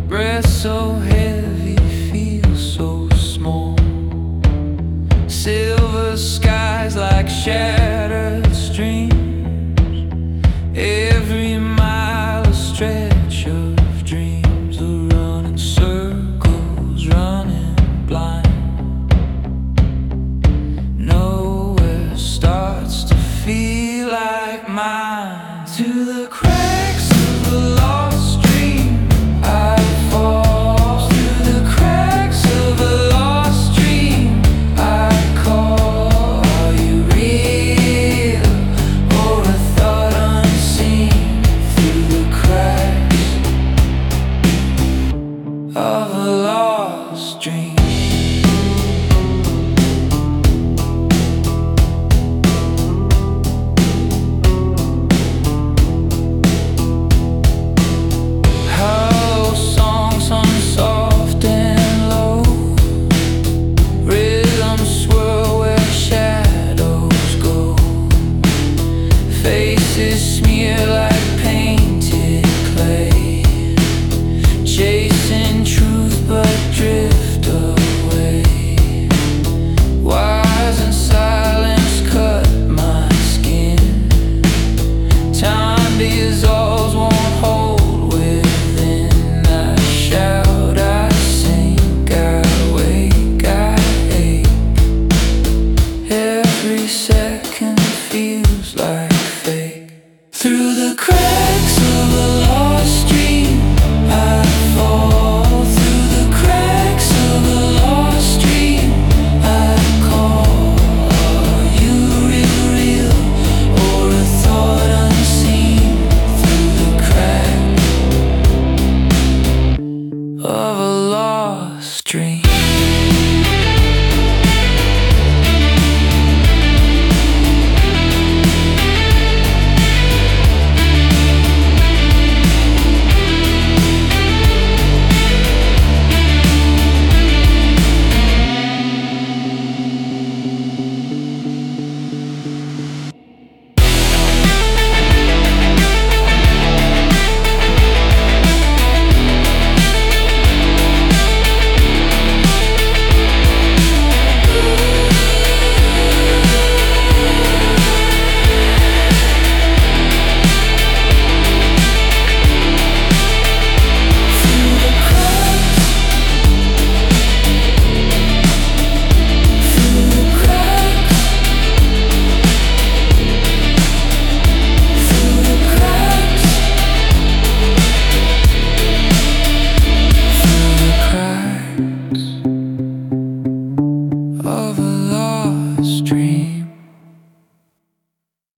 Breath so heavy, feels so small. Silver skies like shattered streams. Every mile a stretch of dreams, a running circles, running blind. Nowhere starts to feel like mine. To the cracks of a lost dream I fall. Through the cracks of a lost dream I call. Are you real or a thought unseen? Through the cracks of a lost dream. Faces smear like painted clay, chasing truth but drift away. Wise and silence cut my skin. Time dissolves, won't hold within. I shout, I sink, I wake, I ache. Every second feels like fake. Through the cracks of a lost dream I fall. Through the cracks of a lost dream I call. Are you real or a thought unseen? Through the crack of a lost dream.